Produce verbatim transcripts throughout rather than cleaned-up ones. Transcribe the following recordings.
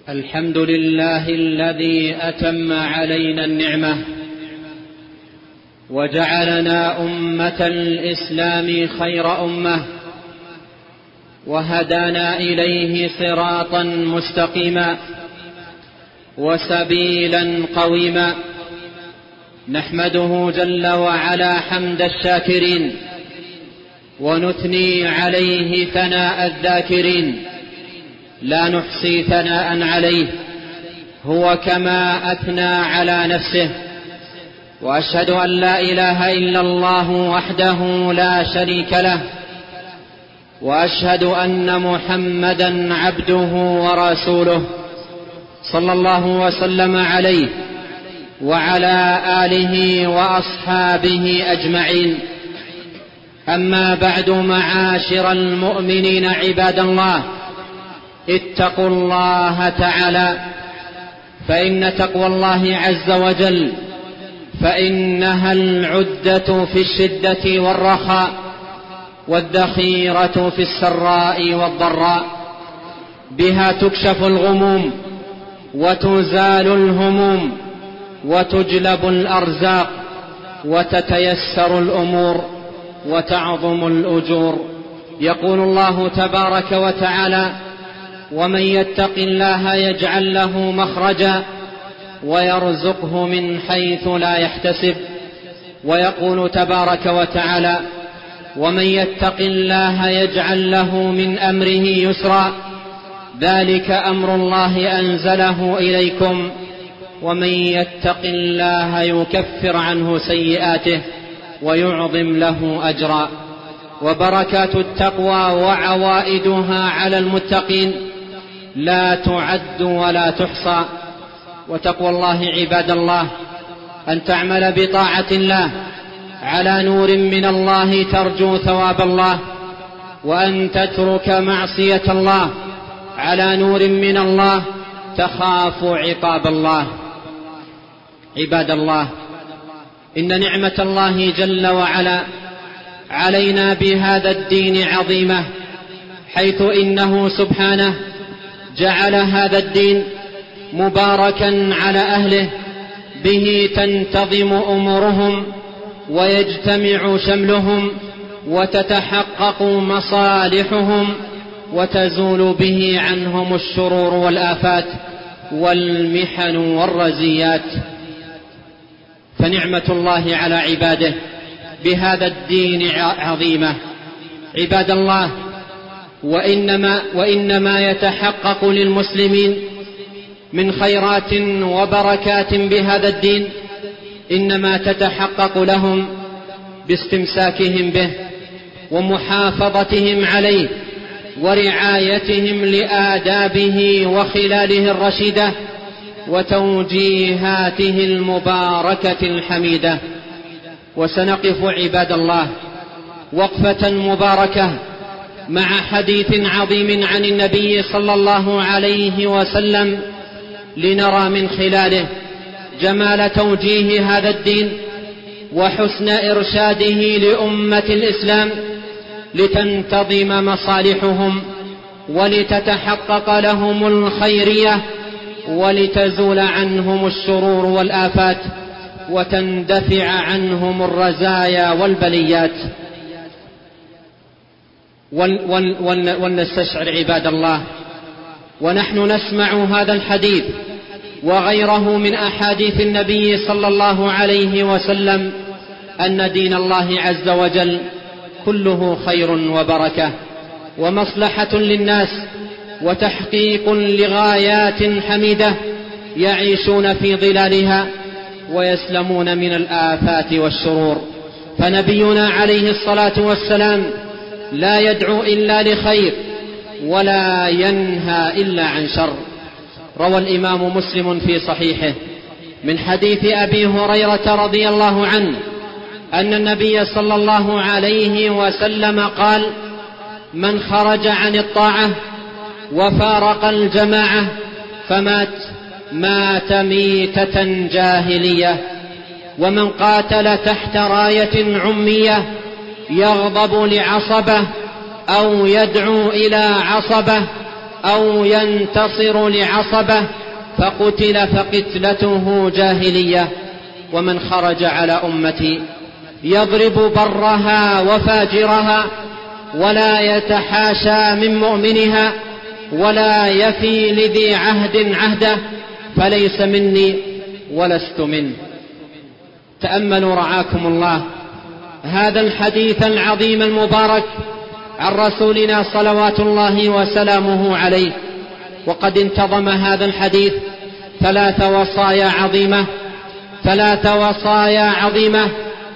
الحمد لله الذي أتم علينا النعمة وجعلنا أمة الإسلام خير أمة وهدانا إليه صراطا مستقيما وسبيلا قويما. نحمده جل وعلا حمد الشاكرين ونثني عليه ثناء الذاكرين، لا نحصي ثناء عليه هو كما أثنى على نفسه. وأشهد أن لا إله إلا الله وحده لا شريك له، وأشهد أن محمدا عبده ورسوله صلى الله وسلم عليه وعلى آله وأصحابه أجمعين. أما بعد، معاشر المؤمنين عباد الله، اتقوا الله تعالى، فإن تقوى الله عز وجل فإنها العدة في الشدة والرخاء والذخيرة في السراء والضراء. بها تكشف الغموم وتزال الهموم وتجلب الأرزاق وتتيسر الأمور وتعظم الأجور. يقول الله تبارك وتعالى: ومن يتق الله يجعل له مخرجا ويرزقه من حيث لا يحتسب. ويقول تبارك وتعالى: ومن يتق الله يجعل له من أمره يسرا، ذلك أمر الله أنزله إليكم، ومن يتق الله يكفر عنه سيئاته ويعظم له أجرا. وبركات التقوى وعوائدها على المتقين لا تعد ولا تحصى. وتقوى الله عباد الله أن تعمل بطاعة الله على نور من الله ترجو ثواب الله، وأن تترك معصية الله على نور من الله تخاف عقاب الله. عباد الله، إن نعمة الله جل وعلا علينا بهذا الدين عظيمة، حيث إنه سبحانه جعل هذا الدين مباركا على أهله، به تنتظم أمورهم ويجتمع شملهم وتتحقق مصالحهم وتزول به عنهم الشرور والآفات والمحن والرزيات. فنعمة الله على عباده بهذا الدين عظيمة. عباد الله، وإنما, وإنما يتحقق للمسلمين من خيرات وبركات بهذا الدين إنما تتحقق لهم باستمساكهم به ومحافظتهم عليه ورعايتهم لآدابه وخلاله الرشيدة وتوجيهاته المباركة الحميدة. وسنقف عباد الله وقفة مباركة مع حديث عظيم عن النبي صلى الله عليه وسلم، لنرى من خلاله جمال توجيه هذا الدين وحسن إرشاده لأمة الإسلام لتنتظم مصالحهم ولتتحقق لهم الخيرية ولتزول عنهم الشرور والآفات وتندفع عنهم الرزايا والبليات. ولنستشعر عباد الله ونحن نسمع هذا الحديث وغيره من أحاديث النبي صلى الله عليه وسلم أن دين الله عز وجل كله خير وبركة ومصلحة للناس وتحقيق لغايات حميدة يعيشون في ظلالها ويسلمون من الآفات والشرور. فنبينا عليه الصلاة والسلام لا يدعو إلا لخير ولا ينهى إلا عن شر. روى الإمام مسلم في صحيحه من حديث أبي هريرة رضي الله عنه أن النبي صلى الله عليه وسلم قال: من خرج عن الطاعة وفارق الجماعة فمات مات ميتة جاهلية، ومن قاتل تحت راية عمية يغضب لعصبة أو يدعو إلى عصبة أو ينتصر لعصبة فقتل فقتلته جاهلية. ومن خرج على أمتي يضرب برها وفاجرها ولا يتحاشى من مؤمنها ولا يفي لذي عهد عهده فليس مني ولست منه. تأملوا رعاكم الله هذا الحديث العظيم المبارك عن رسولنا صلوات الله وسلامه عليه، وقد انتظم هذا الحديث ثلاث وصايا عظيمة ثلاث وصايا عظيمة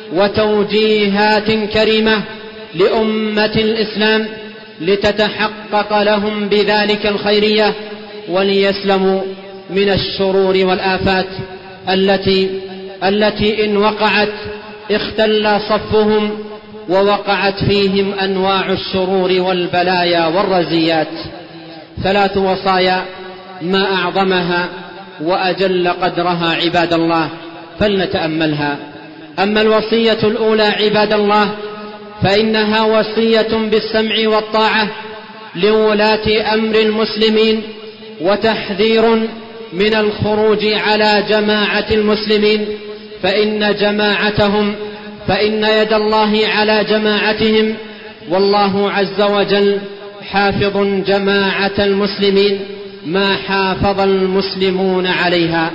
وتوجيهات كريمة لأمة الإسلام لتتحقق لهم بذلك الخيرية وليسلموا من الشرور والآفات التي التي إن وقعت اختل صفهم ووقعت فيهم أنواع الشرور والبلايا والرزيات. ثلاث وصايا ما أعظمها وأجل قدرها عباد الله، فلنتأملها. أما الوصية الأولى عباد الله فإنها وصية بالسمع والطاعة لولاة أمر المسلمين، وتحذير من الخروج على جماعة المسلمين، فإن جماعتهم فإن يد الله على جماعتهم، والله عز وجل حافظ جماعة المسلمين ما حافظ المسلمون عليها.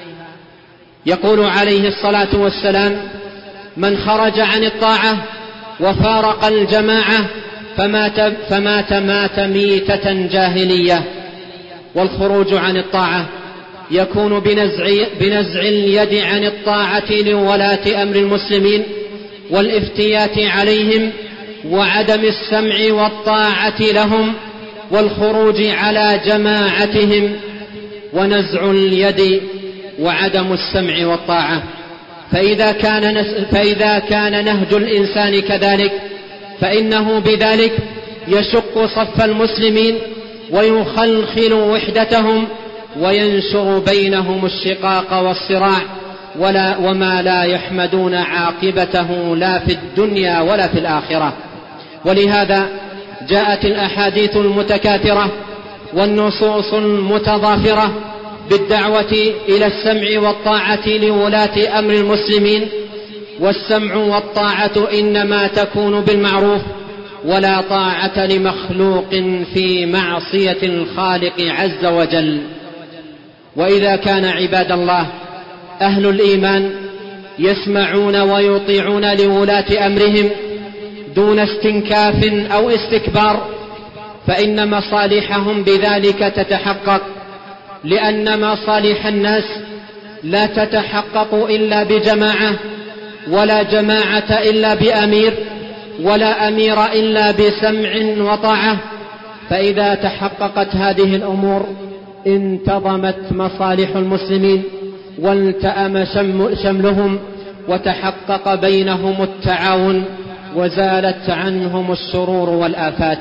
يقول عليه الصلاة والسلام: من خرج عن الطاعة وفارق الجماعة فمات, فمات مات ميتة جاهلية. والخروج عن الطاعة يكون بنزع, بنزع اليد عن الطاعة لولاة أمر المسلمين والافتيات عليهم وعدم السمع والطاعة لهم والخروج على جماعتهم، ونزع اليد وعدم السمع والطاعة. فإذا كان, فإذا كان نهج الإنسان كذلك فإنه بذلك يشق صف المسلمين ويخلخل وحدتهم وينشر بينهم الشقاق والصراع ولا وما لا يحمدون عاقبته لا في الدنيا ولا في الآخرة. ولهذا جاءت الأحاديث المتكاثرة والنصوص المتضافرة بالدعوة إلى السمع والطاعة لولاة أمر المسلمين. والسمع والطاعة إنما تكون بالمعروف، ولا طاعة لمخلوق في معصية الخالق عز وجل. وإذا كان عباد الله أهل الإيمان يسمعون ويطيعون لولاة أمرهم دون استنكاف أو استكبار فإن مصالحهم بذلك تتحقق، لأن مصالح الناس لا تتحقق إلا بجماعة، ولا جماعة إلا بأمير، ولا أمير إلا بسمع وطاعة. فإذا تحققت هذه الأمور انتظمت مصالح المسلمين والتأم شملهم وتحقق بينهم التعاون وزالت عنهم الشرور والآفات.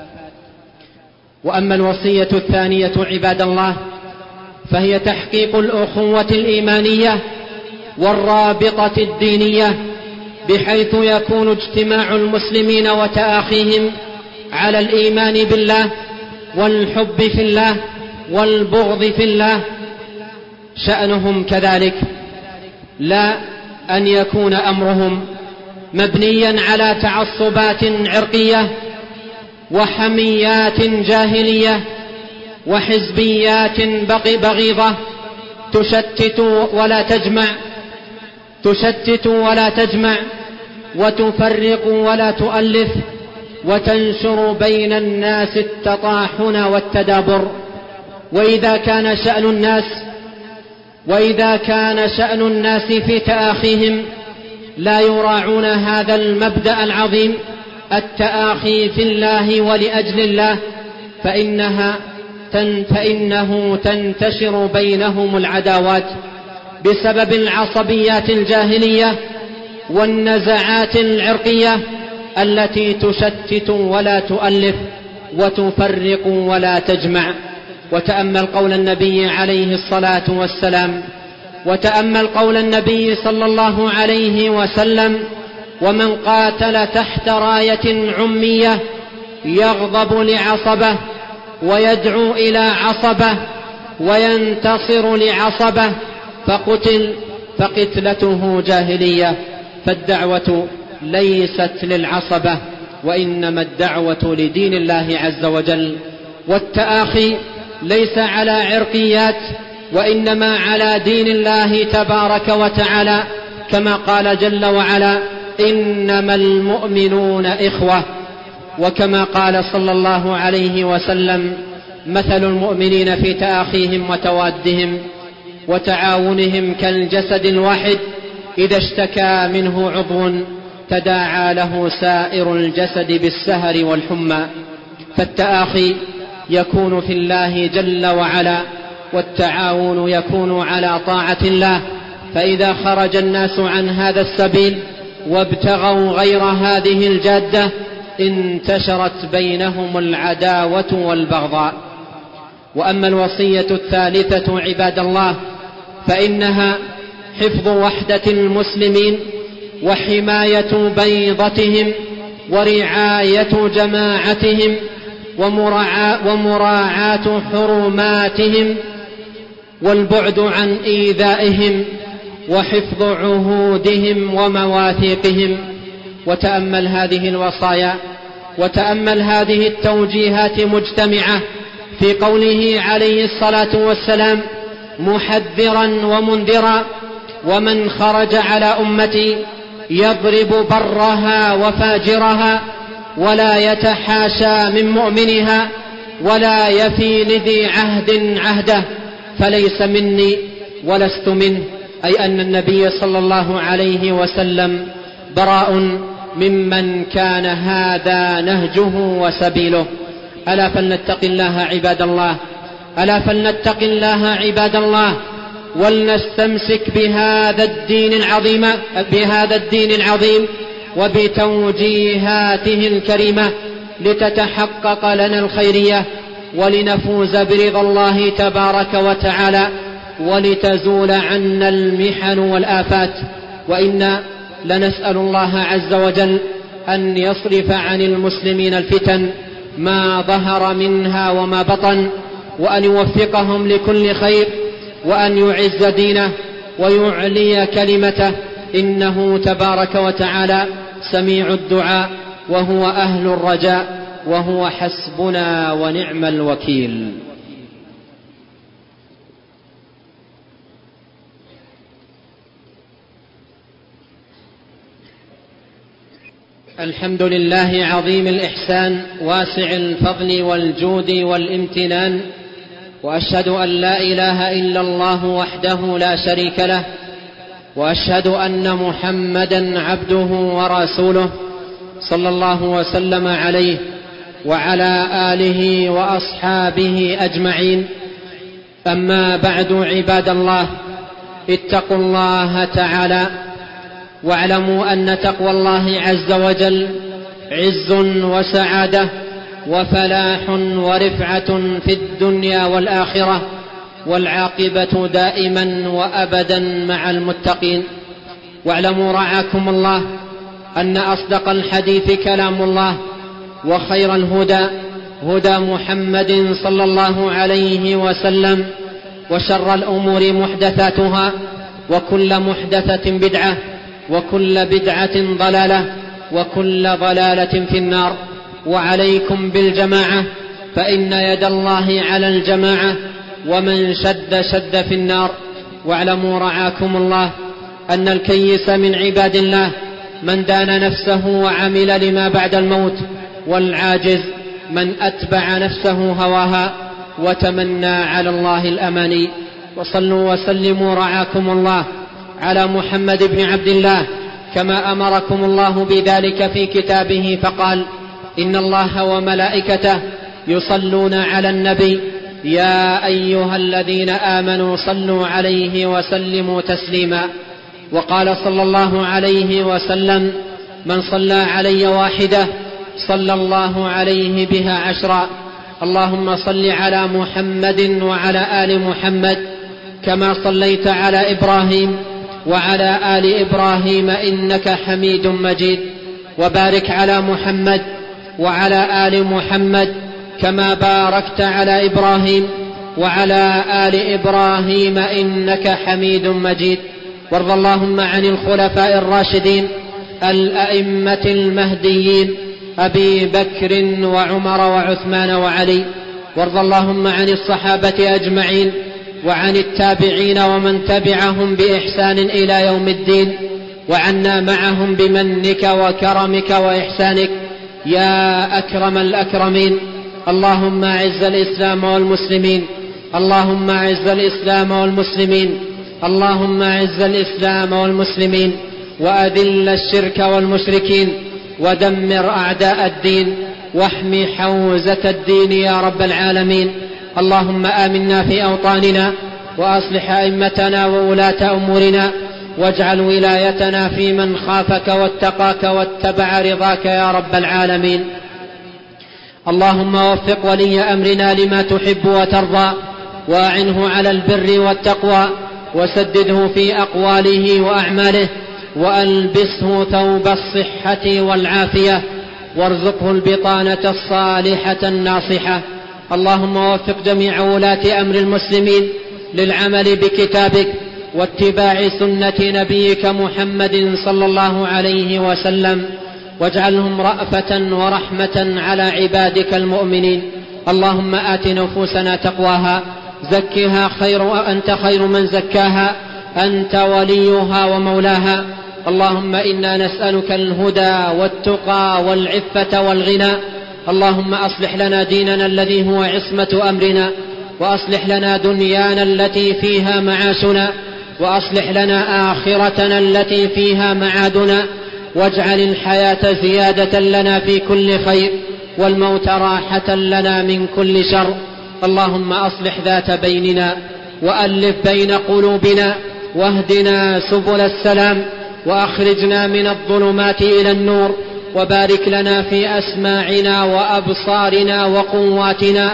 وأما الوصية الثانية عباد الله فهي تحقيق الأخوة الإيمانية والرابطة الدينية، بحيث يكون اجتماع المسلمين وتآخيهم على الإيمان بالله والحب في الله والبغض في الله شأنهم كذلك، لا أن يكون أمرهم مبنيا على تعصبات عرقية وحميات جاهلية وحزبيات بغيضة تشتت ولا تجمع تشتت ولا تجمع وتفرق ولا تؤلف وتنشر بين الناس التطاحن والتدابر. وإذا كان شأن الناس وإذا كان شأن الناس في تآخيهم لا يراعون هذا المبدأ العظيم التآخي في الله ولأجل الله فإنها فإنه تنتشر بينهم العداوات بسبب العصبيات الجاهلية والنزعات العرقية التي تشتت ولا تؤلف وتفرق ولا تجمع. وتأمل قول النبي عليه الصلاة والسلام وتأمل قول النبي صلى الله عليه وسلم: ومن قاتل تحت راية عمية يغضب لعصبه ويدعو إلى عصبة وينتصر لعصبة فقتل فقتلته جاهلية. فالدعوة ليست للعصبة، وإنما الدعوة لدين الله عز وجل. والتآخي ليس على عرقيات، وإنما على دين الله تبارك وتعالى، كما قال جل وعلا: إنما المؤمنون إخوة. وكما قال صلى الله عليه وسلم: مثل المؤمنين في تآخيهم وتوادهم وتعاونهم كالجسد الواحد إذا اشتكى منه عضو تداعى له سائر الجسد بالسهر والحمى. فالتآخي يكون في الله جل وعلا، والتعاون يكون على طاعة الله. فإذا خرج الناس عن هذا السبيل وابتغوا غير هذه الجادة انتشرت بينهم العداوة والبغضاء. وأما الوصية الثالثة عباد الله فإنها حفظ وحدة المسلمين وحماية بيضتهم ورعاية جماعتهم ومراعاة حرماتهم والبعد عن إيذائهم وحفظ عهودهم ومواثيقهم. وتأمل هذه الوصايا وتأمل هذه التوجيهات مجتمعة في قوله عليه الصلاة والسلام محذرا ومنذرا: ومن خرج على أمتي يضرب برها وفاجرها ولا يتحاشى من مؤمنها ولا يفي لذي عهد عهده فليس مني ولست منه. أي أن النبي صلى الله عليه وسلم براء ممن كان هذا نهجه وسبيله. ألا فلنتق الله عباد الله، ألا فلنتق الله عباد الله، ولنستمسك بهذا الدين العظيم بهذا الدين العظيم وبتوجيهاته الكريمة لتتحقق لنا الخيرية ولنفوز برضا الله تبارك وتعالى ولتزول عنا المحن والآفات. وإنا لنسأل الله عز وجل أن يصرف عن المسلمين الفتن ما ظهر منها وما بطن، وأن يوفقهم لكل خير، وأن يعز دينه ويعلي كلمته، إنه تبارك وتعالى سميع الدعاء وهو أهل الرجاء وهو حسبنا ونعم الوكيل. الحمد لله عظيم الإحسان واسع الفضل والجود والامتنان، وأشهد أن لا إله إلا الله وحده لا شريك له، وأشهد أن محمدا عبده ورسوله صلى الله وسلم عليه وعلى آله وأصحابه أجمعين. أما بعد عباد الله، اتقوا الله تعالى واعلموا أن تقوى الله عز وجل عز وسعادة وفلاح ورفعة في الدنيا والآخرة، والعاقبة دائما وأبدا مع المتقين. واعلموا رعاكم الله أن أصدق الحديث كلام الله، وخير الهدى هدى محمد صلى الله عليه وسلم، وشر الأمور محدثاتها، وكل محدثة بدعة، وكل بدعة ضلالة، وكل ضلالة في النار. وعليكم بالجماعة، فإن يد الله على الجماعة، ومن شد شد في النار. واعلموا رعاكم الله أن الكيس من عباد الله من دان نفسه وعمل لما بعد الموت، والعاجز من أتبع نفسه هواها وتمنى على الله الأماني. وصلوا وسلموا رعاكم الله على محمد بن عبد الله كما أمركم الله بذلك في كتابه، فقال: إن الله وملائكته يصلون على النبي يا أيها الذين آمنوا صلوا عليه وسلموا تسليما. وقال صلى الله عليه وسلم: من صلى علي واحدة صلى الله عليه بها عشرا. اللهم صل على محمد وعلى آل محمد كما صليت على إبراهيم وعلى آل إبراهيم إنك حميد مجيد. وبارك على محمد وعلى آل محمد كما باركت على إبراهيم وعلى آل إبراهيم إنك حميد مجيد. وارض اللهم عن الخلفاء الراشدين الأئمة المهديين أبي بكر وعمر وعثمان وعلي. وارض اللهم عن الصحابة أجمعين وعن التابعين ومن تبعهم بإحسان إلى يوم الدين، وعنا معهم بمنك وكرمك وإحسانك يا أكرم الأكرمين. اللهم أعز الإسلام والمسلمين، اللهم أعز الإسلام والمسلمين، اللهم أعز الإسلام والمسلمين، وأذل الشرك والمشركين، ودمر أعداء الدين، واحمي حوزة الدين يا رب العالمين. اللهم آمنا في أوطاننا، وأصلح أئمتنا وولاة أمورنا، واجعل ولايتنا في من خافك واتقاك واتبع رضاك يا رب العالمين. اللهم وفق ولي أمرنا لما تحب وترضى، وأعنه على البر والتقوى، وسدده في أقواله وأعماله، وألبسه ثوب الصحة والعافية، وارزقه البطانة الصالحة الناصحة. اللهم وفق جميع ولاة أمر المسلمين للعمل بكتابك واتباع سنة نبيك محمد صلى الله عليه وسلم، واجعلهم رأفة ورحمة على عبادك المؤمنين. اللهم آت نفوسنا تقواها، زكها خير أنت خير من زكاها، أنت وليها ومولاها. اللهم إنا نسألك الهدى والتقى والعفة والغنى. اللهم أصلح لنا ديننا الذي هو عصمة أمرنا، وأصلح لنا دنيانا التي فيها معاشنا، وأصلح لنا آخرتنا التي فيها معادنا، واجعل الحياة زيادة لنا في كل خير، والموت راحة لنا من كل شر. اللهم أصلح ذات بيننا، وألف بين قلوبنا، واهدنا سبل السلام، وأخرجنا من الظلمات إلى النور، وبارك لنا في أسماعنا وأبصارنا وقواتنا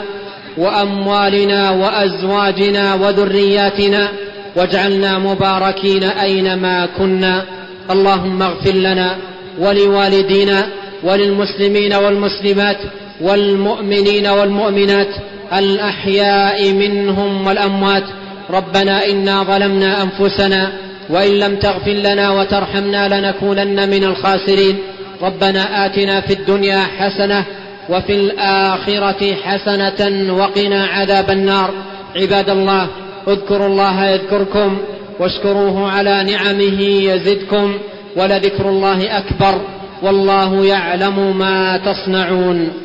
وأموالنا وأزواجنا وذرياتنا، واجعلنا مباركين أينما كنا. اللهم اغفر لنا ولوالدينا وللمسلمين والمسلمات والمؤمنين والمؤمنات الأحياء منهم والأموات. ربنا إنا ظلمنا أنفسنا، وإن لم تغفر لنا وترحمنا لنكونن من الخاسرين. ربنا آتنا في الدنيا حسنة وفي الآخرة حسنة وقنا عذاب النار. عباد الله، اذكروا الله يذكركم، واشكروه على نعمه يزدكم، ولذكر الله أكبر، والله يعلم ما تصنعون.